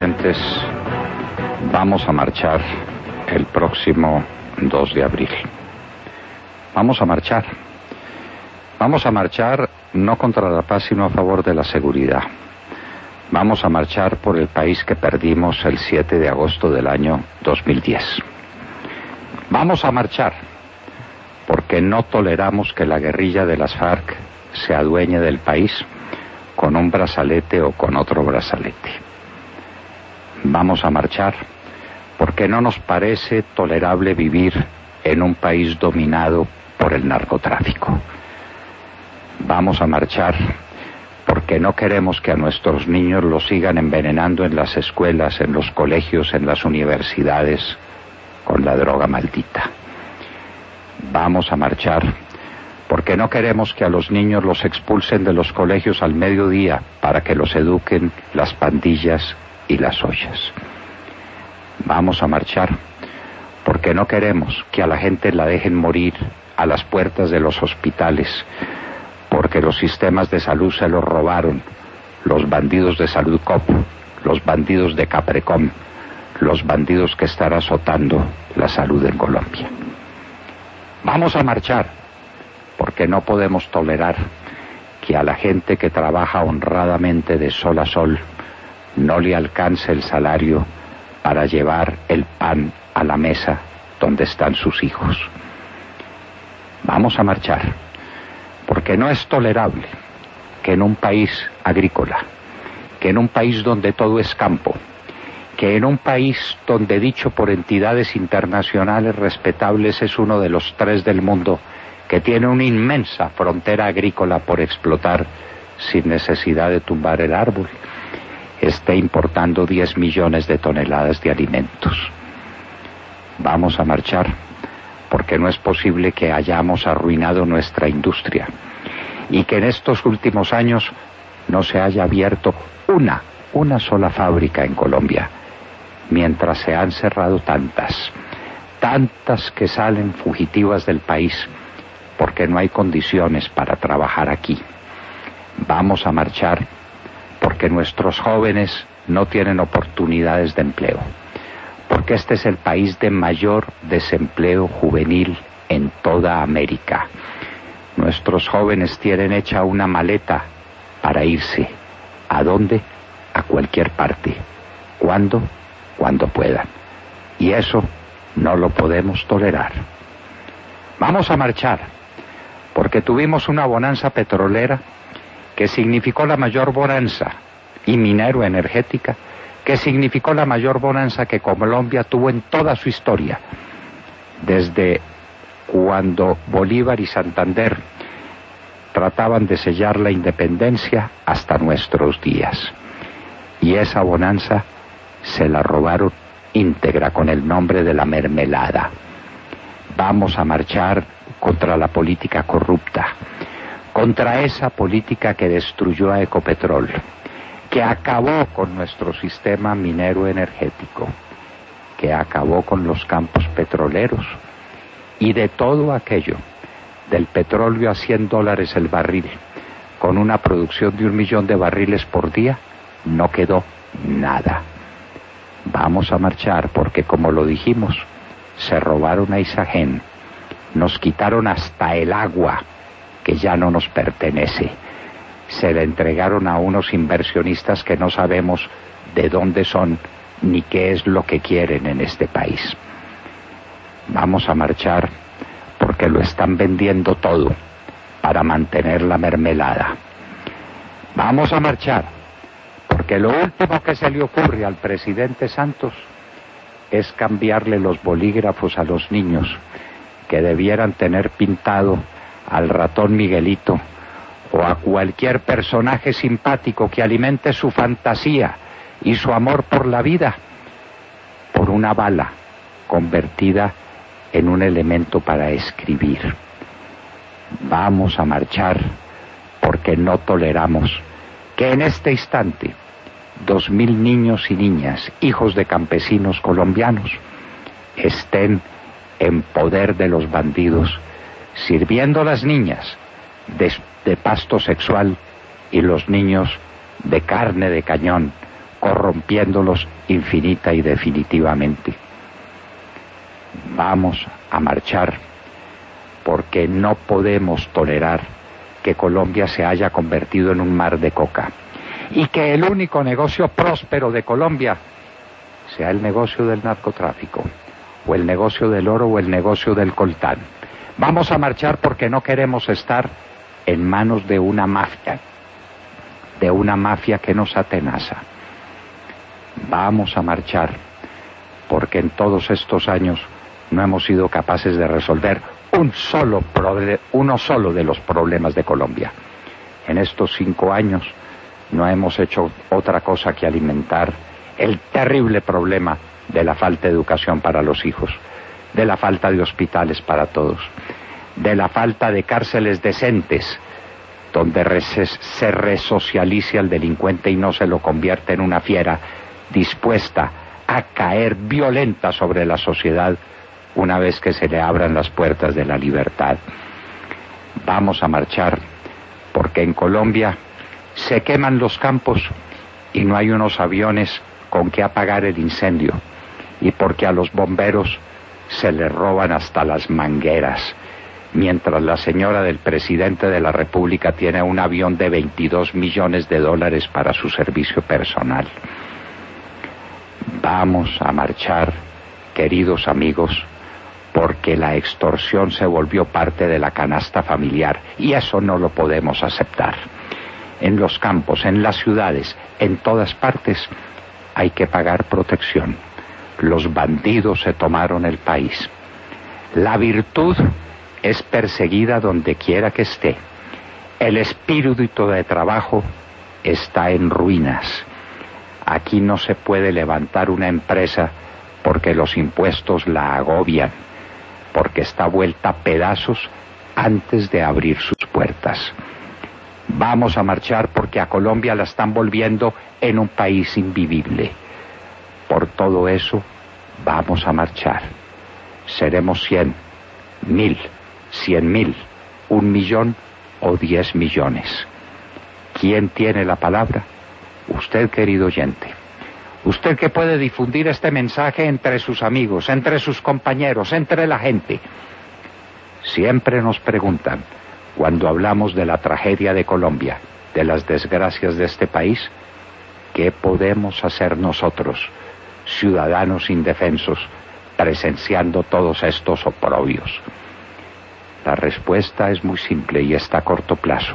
presentes, vamos a marchar el próximo 2 de abril. Vamos a marchar. Vamos a marchar no contra la paz, sino a favor de la seguridad. Vamos a marchar por el país que perdimos el 7 de agosto del año 2010. Vamos a marchar porque no toleramos que la guerrilla de las FARC se adueñe del país con un brazalete o con otro brazalete. Vamos a marchar porque no nos parece tolerable vivir en un país dominado por el narcotráfico. Vamos a marchar porque no queremos que a nuestros niños los sigan envenenando en las escuelas, en los colegios, en las universidades, con la droga maldita. Vamos a marchar porque no queremos que a los niños los expulsen de los colegios al mediodía para que los eduquen las pandillas y las ollas. Vamos a marchar porque no queremos que a la gente la dejen morir a las puertas de los hospitales, porque los sistemas de salud se los robaron los bandidos de Salud Cop, los bandidos de Caprecom, los bandidos que están azotando la salud en Colombia. Vamos a marchar porque no podemos tolerar que a la gente que trabaja honradamente de sol a sol no le alcance el salario para llevar el pan a la mesa donde están sus hijos. Vamos a marchar porque no es tolerable que en un país agrícola, que en un país donde todo es campo, que en un país donde, dicho por entidades internacionales respetables, es uno de los 3 del mundo que tiene una inmensa frontera agrícola por explotar sin necesidad de tumbar el árbol, esté importando 10 millones de toneladas de alimentos. Vamos a marchar porque no es posible que hayamos arruinado nuestra industria y que en estos últimos años no se haya abierto una sola fábrica en Colombia, mientras se han cerrado tantas que salen fugitivas del país porque no hay condiciones para trabajar aquí. Vamos a marchar porque nuestros jóvenes no tienen oportunidades de empleo, porque este es el país de mayor desempleo juvenil en toda América. Nuestros jóvenes tienen hecha una maleta para irse. ¿A dónde? A cualquier parte. ¿Cuándo? Cuando puedan. Y eso no lo podemos tolerar. Vamos a marchar porque tuvimos una bonanza petrolera que significó la mayor bonanza, y minero-energética, que significó la mayor bonanza que Colombia tuvo en toda su historia, desde cuando Bolívar y Santander trataban de sellar la independencia hasta nuestros días. Y esa bonanza se la robaron íntegra con el nombre de la mermelada. Vamos a marchar contra la política corrupta, contra esa política que destruyó a Ecopetrol, que acabó con nuestro sistema minero energético, que acabó con los campos petroleros, y de todo aquello, del petróleo a $100 el barril, con una producción de 1 millón de barriles por día, no quedó nada. Vamos a marchar porque, como lo dijimos, se robaron a Isagen, nos quitaron hasta el agua, que ya no nos pertenece. Se le entregaron a unos inversionistas que no sabemos de dónde son ni qué es lo que quieren en este país. Vamos a marchar porque lo están vendiendo todo para mantener la mermelada. Vamos a marchar porque lo último que se le ocurre al presidente Santos es cambiarle los bolígrafos a los niños, que debieran tener pintado al ratón Miguelito o a cualquier personaje simpático que alimente su fantasía y su amor por la vida, por una bala convertida en un elemento para escribir. Vamos a marchar porque no toleramos que en este instante 2.000 niños y niñas, hijos de campesinos colombianos, estén en poder de los bandidos, sirviendo a las niñas de pasto sexual y los niños de carne de cañón corrompiéndolos infinita y definitivamente. Vamos a marchar porque no podemos tolerar que Colombia se haya convertido en un mar de coca y que el único negocio próspero de Colombia sea el negocio del narcotráfico, o el negocio del oro, o el negocio del coltán. Vamos a marchar porque no queremos estar en manos de una mafia que nos atenaza. Vamos a marchar porque en todos estos años no hemos sido capaces de resolver uno solo de los problemas de Colombia. En estos 5 años no hemos hecho otra cosa que alimentar el terrible problema de la falta de educación para los hijos, de la falta de hospitales para todos, de la falta de cárceles decentes donde se resocialice al delincuente y no se lo convierte en una fiera dispuesta a caer violenta sobre la sociedad una vez que se le abran las puertas de la libertad. Vamos a marchar porque en Colombia se queman los campos y no hay unos aviones con que apagar el incendio, y porque a los bomberos se les roban hasta las mangueras, mientras la señora del presidente de la República tiene un avión de $22 millones para su servicio personal. Vamos a marchar, queridos amigos, porque la extorsión se volvió parte de la canasta familiar y eso no lo podemos aceptar. En los campos, en las ciudades, en todas partes hay que pagar protección. Los bandidos se tomaron el país. La virtud es perseguida donde quiera que esté. El espíritu de trabajo está en ruinas. Aquí no se puede levantar una empresa porque los impuestos la agobian, porque está vuelta a pedazos antes de abrir sus puertas. Vamos a marchar porque a Colombia la están volviendo en un país invivible. Por todo eso, vamos a marchar. Seremos 100, 1000, 100.000, 1 millón o 10 millones. ¿Quién tiene la palabra? Usted, querido oyente. Usted que puede difundir este mensaje entre sus amigos, entre sus compañeros, entre la gente. Siempre nos preguntan, cuando hablamos de la tragedia de Colombia, de las desgracias de este país, ¿qué podemos hacer nosotros, ciudadanos indefensos, presenciando todos estos oprobios? La respuesta es muy simple y está a corto plazo.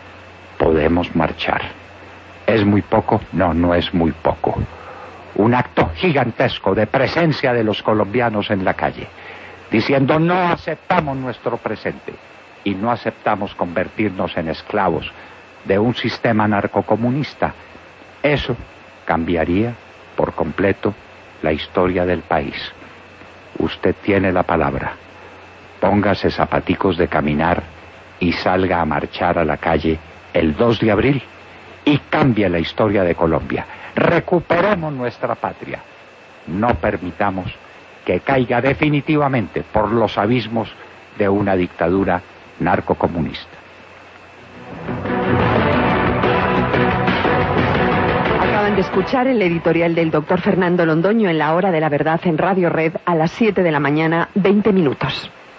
Podemos marchar. ¿Es muy poco? No, no es muy poco. Un acto gigantesco de presencia de los colombianos en la calle, diciendo no aceptamos nuestro presente y no aceptamos convertirnos en esclavos de un sistema narcocomunista. Eso cambiaría por completo la historia del país. Usted tiene la palabra. Póngase zapaticos de caminar y salga a marchar a la calle el 2 de abril y cambie la historia de Colombia. Recuperemos nuestra patria. No permitamos que caiga definitivamente por los abismos de una dictadura narcocomunista. Acaban de escuchar el editorial del doctor Fernando Londoño en La Hora de la Verdad en Radio Red a las 7 de la mañana, 20 minutos.